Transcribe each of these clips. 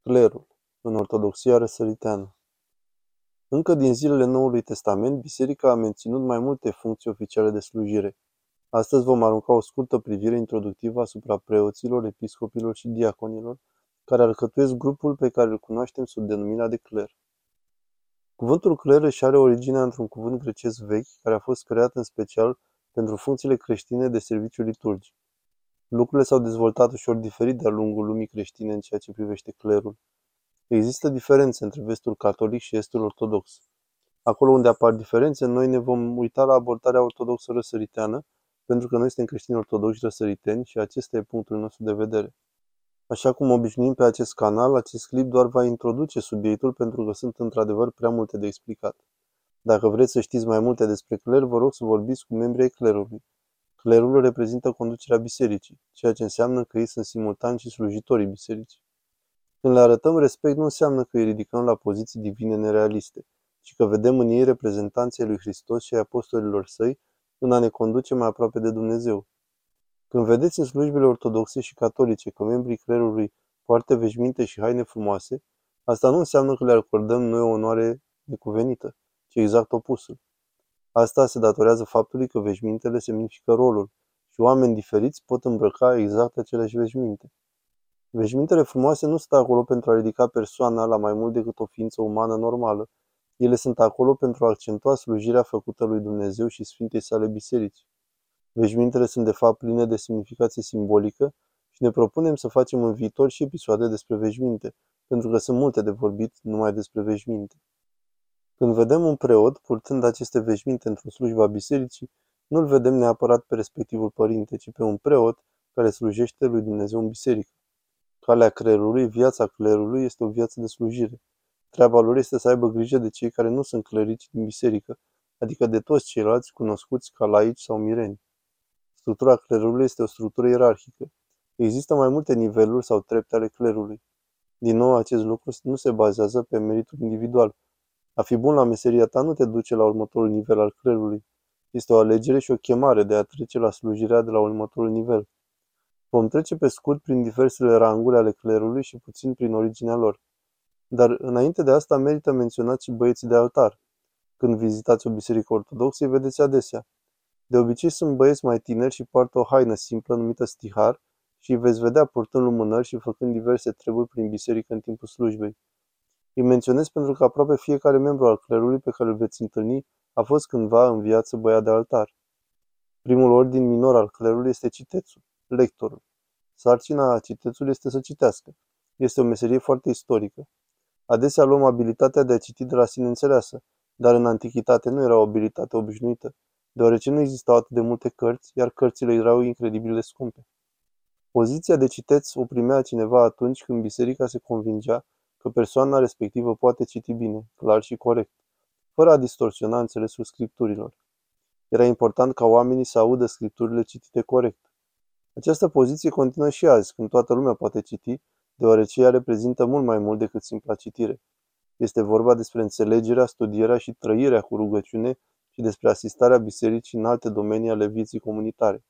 Clerul, în Ortodoxia răsăriteană. Încă din zilele Noului Testament, biserica a menținut mai multe funcții oficiale de slujire. Astăzi vom arunca o scurtă privire introductivă asupra preoților, episcopilor și diaconilor, care alcătuiesc grupul pe care îl cunoaștem sub denumirea de cler. Cuvântul cler își are originea într-un cuvânt grecesc vechi, care a fost creat în special pentru funcțiile creștine de serviciu liturgic. Lucrurile s-au dezvoltat ușor diferit de-a lungul lumii creștine în ceea ce privește clerul. Există diferențe între vestul catolic și estul ortodox. Acolo unde apar diferențe, noi ne vom uita la abordarea ortodoxă răsăriteană, pentru că noi suntem creștini ortodoxi răsăriteni și acesta e punctul nostru de vedere. Așa cum obișnuim pe acest canal, acest clip doar va introduce subiectul pentru că sunt într-adevăr prea multe de explicat. Dacă vreți să știți mai multe despre cler, vă rog să vorbiți cu membrii ai clerului. Clerul reprezintă conducerea bisericii, ceea ce înseamnă că ei sunt simultan și slujitorii bisericii. Când le arătăm respect, nu înseamnă că îi ridicăm la poziții divine nerealiste, ci că vedem în ei reprezentanții lui Hristos și ai apostolilor săi în a ne conduce mai aproape de Dumnezeu. Când vedeți în slujbele ortodoxe și catolice că membrii clerului poartă veșminte și haine frumoase, asta nu înseamnă că le acordăm noi o onoare necuvenită, ci exact opusul. Asta se datorează faptului că veșmintele semnifică rolul și oameni diferiți pot îmbrăca exact aceleași veșminte. Veșmintele frumoase nu sunt acolo pentru a ridica persoana la mai mult decât o ființă umană normală. Ele sunt acolo pentru a accentua slujirea făcută lui Dumnezeu și Sfintei sale biserici. Veșmintele sunt de fapt pline de semnificație simbolică și ne propunem să facem în viitor și episoade despre veșminte, pentru că sunt multe de vorbit numai despre veșminte. Când vedem un preot purtând aceste veșminte într-o slujbă a bisericii, nu-l vedem neapărat pe respectivul părinte, ci pe un preot care slujește lui Dumnezeu în biserică. Calea clerului, viața clerului, este o viață de slujire. Treaba lor este să aibă grijă de cei care nu sunt clerici din biserică, adică de toți ceilalți cunoscuți ca laici sau mireni. Structura clerului este o structură ierarhică. Există mai multe niveluri sau trepte ale clerului. Din nou, acest lucru nu se bazează pe meritul individual. A fi bun la meseria ta nu te duce la următorul nivel al clerului. Este o alegere și o chemare de a trece la slujirea de la următorul nivel. Vom trece pe scurt prin diversele ranguri ale clerului și puțin prin originea lor. Dar înainte de asta merită menționat și băieții de altar. Când vizitați o biserică ortodoxă, îi vedeți adesea. De obicei sunt băieți mai tineri și poartă o haină simplă numită stihar și îi veți vedea purtând lumânări și făcând diverse treburi prin biserică în timpul slujbei. Îi menționez pentru că aproape fiecare membru al clerului pe care îl veți întâlni a fost cândva în viață băiat de altar. Primul ordin minor al clerului este citețul, lectorul. Sarcina citețului este să citească. Este o meserie foarte istorică. Adesea luăm abilitatea de a citi de la sine înțeleasă, dar în antichitate nu era o abilitate obișnuită, deoarece nu existau atât de multe cărți, iar cărțile erau incredibil de scumpe. Poziția de citeț o primea cineva atunci când biserica se convingea că persoana respectivă poate citi bine, clar și corect, fără a distorsiona înțelesul scripturilor. Era important ca oamenii să audă scripturile citite corect. Această poziție continuă și azi, când toată lumea poate citi, deoarece ea reprezintă mult mai mult decât simpla citire. Este vorba despre înțelegerea, studierea și trăirea cu rugăciune și despre asistarea bisericii în alte domenii ale vieții comunitare.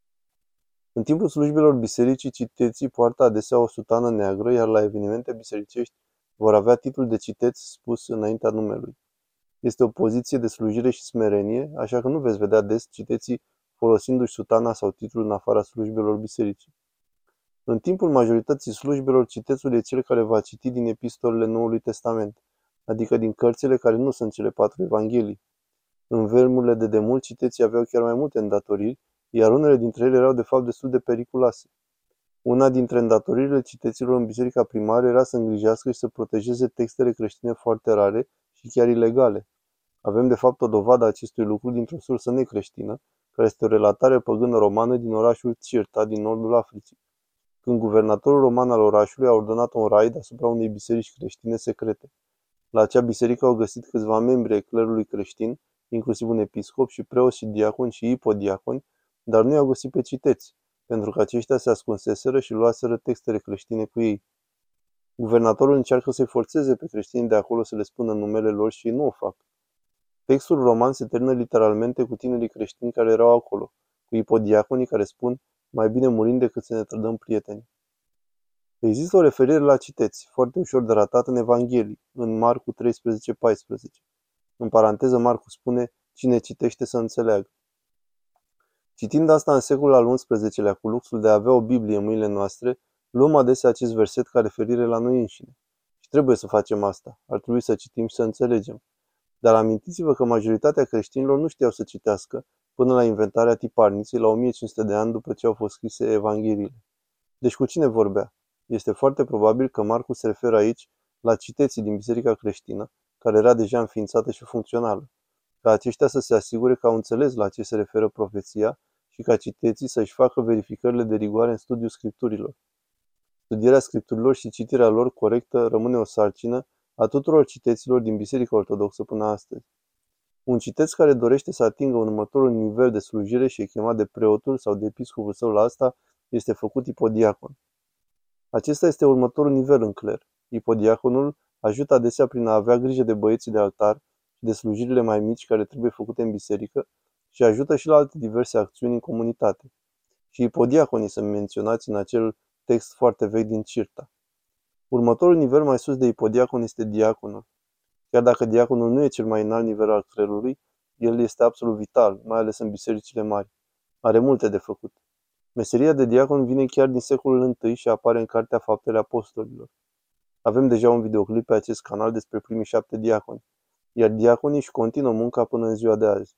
În timpul slujbelor bisericii, citeții poartă adesea o sutană neagră, iar la evenimente bisericești vor avea titlul de citeț spus înaintea numelui. Este o poziție de slujire și smerenie, așa că nu veți vedea des citeții folosindu-și sutana sau titlul în afara slujbelor bisericii. În timpul majorității slujbelor, citețul e cel care va citi din epistolele Noului Testament, adică din cărțile care nu sunt cele 4 evanghelii. În vremurile de demult, citeții aveau chiar mai multe îndatoriri, iar unele dintre ele erau de fapt destul de periculoase. Una dintre îndatoririle citeților în biserica primară era să îngrijească și să protejeze textele creștine foarte rare și chiar ilegale. Avem de fapt o dovadă a acestui lucru dintr-o sursă necreștină, care este o relatare păgână romană din orașul Cirta din nordul Africii, când guvernatorul roman al orașului a ordonat un raid asupra unei biserici creștine secrete. La acea biserică au găsit câțiva membri ai clerului creștin, inclusiv un episcop și preoți și diaconi și ipodiaconi, dar nu i-au găsit pe citeți, pentru că aceștia se ascunseseră și luaseră textele creștine cu ei. Guvernatorul încearcă să-i forțeze pe creștinii de acolo să le spună numele lor și ei nu o fac. Textul roman se termină literalmente cu tinerii creștini care erau acolo, cu ipodiaconii care spun: mai bine murim decât să ne trădăm prietenii. Există o referire la citeți, foarte ușor de ratat în Evanghelii, în Marcu 13:14. În paranteză, Marcu spune: cine citește să înțeleagă. Citind asta în secolul al XI-lea, cu luxul de a avea o Biblie în mâinile noastre, luăm adesea acest verset ca referire la noi înșine. Și trebuie să facem asta. Ar trebui să citim și să înțelegem. Dar amintiți-vă că majoritatea creștinilor nu știau să citească până la inventarea tiparniței la 1500 de ani după ce au fost scrise Evangheliile. Deci cu cine vorbea? Este foarte probabil că Marcu se referă aici la citeții din biserica creștină, care era deja înființată și funcțională, ca aceștia să se asigure că au înțeles la ce se referă profeția și ca citeții să-și facă verificările de rigoare în studiul scripturilor. Studierea scripturilor și citirea lor corectă rămâne o sarcină a tuturor citeților din Biserica Ortodoxă până astăzi. Un citeț care dorește să atingă un următorul nivel de slujire și e chemat de preotul sau de episcopul său la asta, este făcut ipodiacon. Acesta este următorul nivel în cler. Ipodiaconul ajută adesea prin a avea grijă de băieții de altar și de slujirile mai mici care trebuie făcute în biserică și ajută și la alte diverse acțiuni în comunitate. Și ipodiaconii sunt menționați în acel text foarte vechi din Cirta. Următorul nivel mai sus de ipodiacon este diaconul. Chiar dacă diaconul nu e cel mai înalt nivel al clerului, el este absolut vital, mai ales în bisericile mari. Are multe de făcut. Meseria de diacon vine chiar din secolul I și apare în Cartea Faptele Apostolilor. Avem deja un videoclip pe acest canal despre primii 7 diaconi, iar diaconii își continuă munca până în ziua de azi.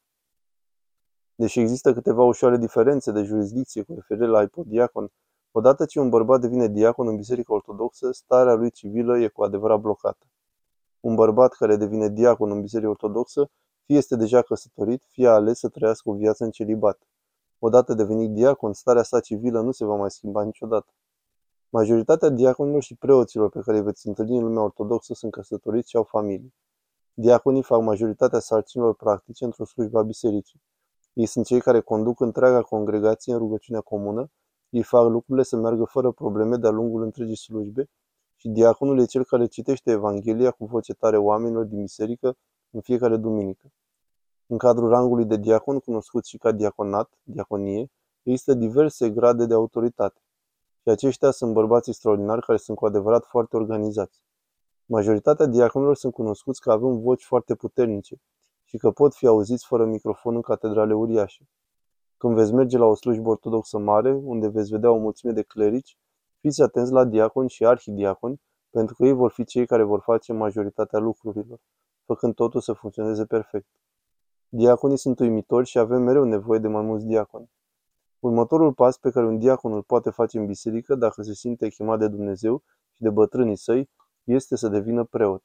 Deși există câteva ușoare diferențe de jurisdicție cu referire la ipodiacon, odată ce un bărbat devine diacon în Biserica Ortodoxă, starea lui civilă e cu adevărat blocată. Un bărbat care devine diacon în Biserica Ortodoxă fie este deja căsătorit, fie a ales să trăiască o viață în celibat. Odată devenit diacon, starea sa civilă nu se va mai schimba niciodată. Majoritatea diaconilor și preoților pe care îi veți întâlni în lumea ortodoxă sunt căsătoriți și au familii. Diaconii fac majoritatea sarcinilor practice într-o slujbă a bisericii. Ei sunt cei care conduc întreaga congregație în rugăciunea comună, ei fac lucrurile să meargă fără probleme de-a lungul întregii slujbe și diaconul e cel care citește Evanghelia cu voce tare oamenilor din biserică în fiecare duminică. În cadrul rangului de diacon, cunoscut și ca diaconat, diaconie, există diverse grade de autoritate. Și aceștia sunt bărbați extraordinari care sunt cu adevărat foarte organizați. Majoritatea diaconilor sunt cunoscuți că având voci foarte puternice și că pot fi auziți fără microfon în catedrale uriașe. Când veți merge la o slujbă ortodoxă mare, unde veți vedea o mulțime de clerici, fiți atenți la diaconi și arhidiaconi, pentru că ei vor fi cei care vor face majoritatea lucrurilor, făcând totul să funcționeze perfect. Diaconii sunt uimitori și avem mereu nevoie de mai mulți diaconi. Următorul pas pe care un diacon îl poate face în biserică, dacă se simte chemat de Dumnezeu și de bătrânii săi, este să devină preot.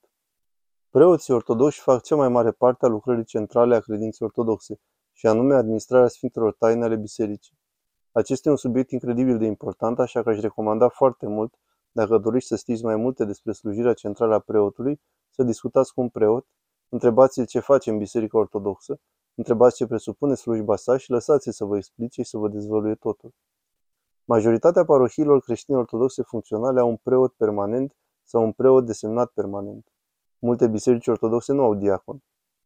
Preoții ortodoxi fac cea mai mare parte a lucrării centrale a credinței ortodoxe, și anume administrarea Sfintelor Taine ale bisericii. Acesta e un subiect incredibil de important, așa că aș recomanda foarte mult, dacă doriți să știți mai multe despre slujirea centrală a preotului, să discutați cu un preot, întrebați-l ce face în Biserica Ortodoxă, întrebați ce presupune slujba sa și lăsați-l să vă explice și să vă dezvăluie totul. Majoritatea parohiilor creștine ortodoxe funcționale au un preot permanent sau un preot desemnat permanent. Multe biserici ortodoxe nu au diacon.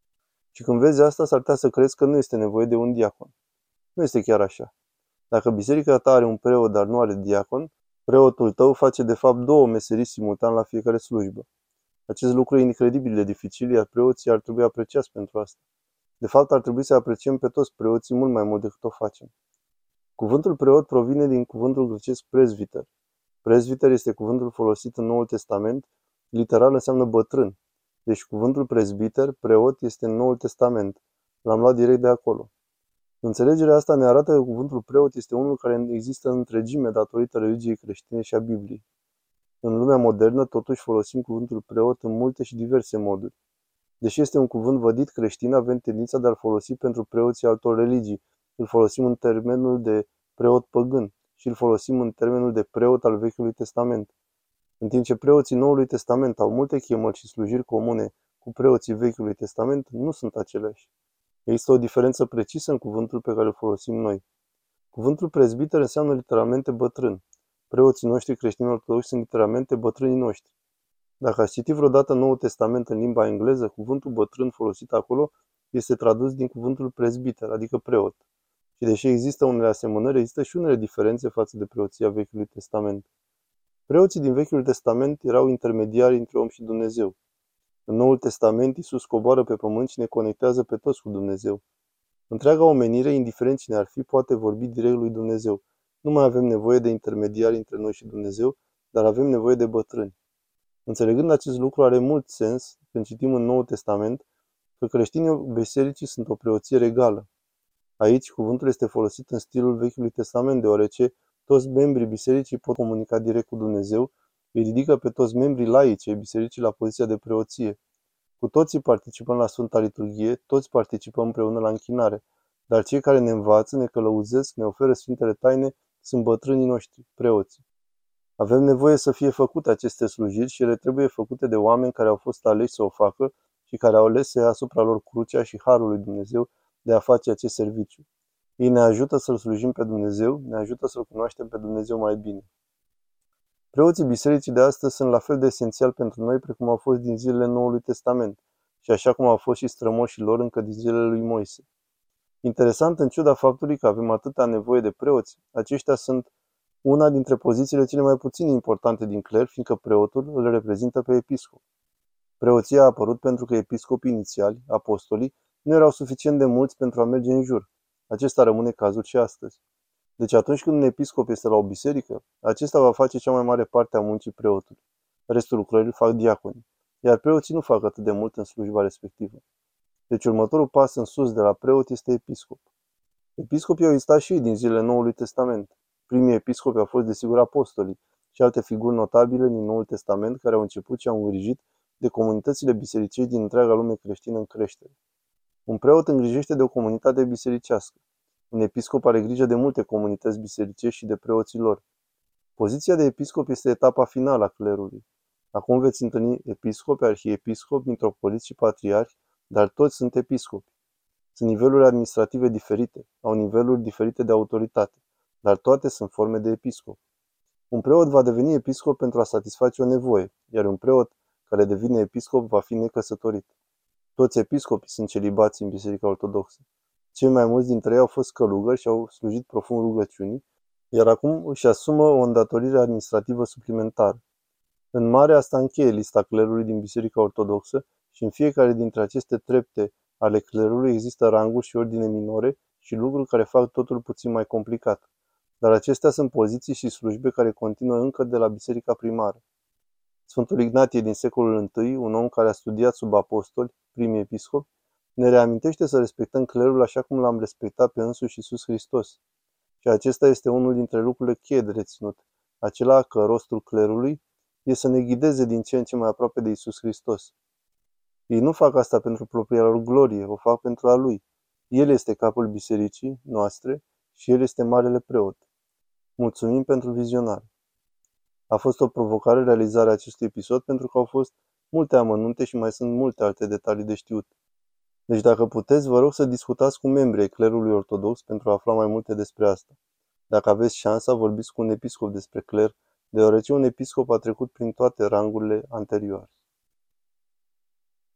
Și când vezi asta, s-ar putea să crezi că nu este nevoie de un diacon. Nu este chiar așa. Dacă biserica ta are un preot, dar nu are diacon, preotul tău face de fapt două meserii simultan la fiecare slujbă. Acest lucru e incredibil de dificil, iar preoții ar trebui apreciați pentru asta. De fapt, ar trebui să apreciem pe toți preoții mult mai mult decât o facem. Cuvântul preot provine din cuvântul grecesc presbiter. Presbiter este cuvântul folosit în Noul Testament, literal înseamnă bătrân. Deci cuvântul presbiter, preot, este în Noul Testament. L-am luat direct de acolo. Înțelegerea asta ne arată că cuvântul preot este unul care există în întregime datorită religiei creștine și a Bibliei. În lumea modernă, totuși, folosim cuvântul preot în multe și diverse moduri. Deși este un cuvânt vădit creștin, avem tendința de a-l folosi pentru preoții altor religii. Îl folosim în termenul de preot păgân și îl folosim în termenul de preot al Vechiului Testament. În timp ce preoții Noului Testament au multe chemări și slujiri comune cu preoții Vechiului Testament, nu sunt aceleași. Există o diferență precisă în cuvântul pe care îl folosim noi. Cuvântul presbiter înseamnă literalmente bătrân. Preoții noștri creștini ortodoxi sunt literalmente bătrânii noștri. Dacă ați citit vreodată Noul Testament în limba engleză, cuvântul bătrân folosit acolo este tradus din cuvântul presbiter, adică preot. Și deși există unele asemănări, există și unele diferențe față de preoția Vechiului Testament. Preoții din Vechiul Testament erau intermediari între om și Dumnezeu. În Noul Testament, Iisus coboară pe pământ și ne conectează pe toți cu Dumnezeu. Întreaga omenire, indiferent cine ar fi, poate vorbi direct lui Dumnezeu. Nu mai avem nevoie de intermediari între noi și Dumnezeu, dar avem nevoie de bătrâni. Înțelegând acest lucru, are mult sens când citim în Noul Testament că creștinii bisericii sunt o preoție regală. Aici, cuvântul este folosit în stilul Vechiului Testament, deoarece toți membrii bisericii pot comunica direct cu Dumnezeu, îi ridică pe toți membrii laici ai bisericii la poziția de preoție. Cu toții participăm la Sfânta Liturghie, toți participăm împreună la închinare, dar cei care ne învață, ne călăuzesc, ne oferă Sfintele Taine sunt bătrânii noștri, preoții. Avem nevoie să fie făcute aceste slujiri și ele trebuie făcute de oameni care au fost aleși să o facă și care au ales să ia asupra lor crucea și harul lui Dumnezeu de a face acest serviciu. Ei ne ajută să-L slujim pe Dumnezeu, ne ajută să-L cunoaștem pe Dumnezeu mai bine. Preoții bisericii de astăzi sunt la fel de esențiali pentru noi precum au fost din zilele Noului Testament și așa cum au fost și strămoșii lor încă din zilele lui Moise. Interesant, în ciuda faptului că avem atâta nevoie de preoți, aceștia sunt una dintre pozițiile cele mai puțin importante din cler, fiindcă preotul îl reprezintă pe episcop. Preoția a apărut pentru că episcopii inițiali, apostolii, nu erau suficient de mulți pentru a merge în jur. Acesta rămâne cazul și astăzi. Deci atunci când un episcop este la o biserică, acesta va face cea mai mare parte a muncii preotului. Restul lucrării îl fac diaconii, iar preoții nu fac atât de mult în slujba respectivă. Deci următorul pas în sus de la preot este episcop. Episcopii au existat și ei din zilele Noului Testament. Primii episcopi au fost desigur apostolii și alte figuri notabile din Noul Testament care au început și au îngrijit de comunitățile bisericești din întreaga lume creștină în creștere. Un preot îngrijește de o comunitate bisericească. Un episcop are grijă de multe comunități bisericești și de preoții lor. Poziția de episcop este etapa finală a clerului. Acum veți întâlni episcopi, arhiepiscopi, mitropoliți și patriarhi, dar toți sunt episcopi. Sunt niveluri administrative diferite, au niveluri diferite de autoritate, dar toate sunt forme de episcop. Un preot va deveni episcop pentru a satisface o nevoie, iar un preot care devine episcop va fi necăsătorit. Toți episcopii sunt celibați în Biserica Ortodoxă. Cei mai mulți dintre ei au fost călugări și au slujit profund rugăciunii, iar acum își asumă o îndatorire administrativă suplimentară. În mare, asta încheie lista clerului din Biserica Ortodoxă și în fiecare dintre aceste trepte ale clerului există ranguri și ordine minore și lucruri care fac totul puțin mai complicat. Dar acestea sunt poziții și slujbe care continuă încă de la biserica primară. Sfântul Ignatie din secolul I, un om care a studiat sub apostoli, primii episcopi, ne reamintește să respectăm clerul așa cum l-am respectat pe însuși Iisus Hristos. Și acesta este unul dintre lucrurile cheie de reținut, acela că rostul clerului e să ne ghideze din ce în ce mai aproape de Iisus Hristos. Ei nu fac asta pentru propria lor glorie, o fac pentru a Lui. El este capul bisericii noastre și El este marele preot. Mulțumim pentru vizionare. A fost o provocare realizarea acestui episod pentru că au fost multe amănunte și mai sunt multe alte detalii de știut. Deci dacă puteți, vă rog să discutați cu membrii clerului ortodox pentru a afla mai multe despre asta. Dacă aveți șansa, vorbiți cu un episcop despre cler, deoarece un episcop a trecut prin toate rangurile anterioare.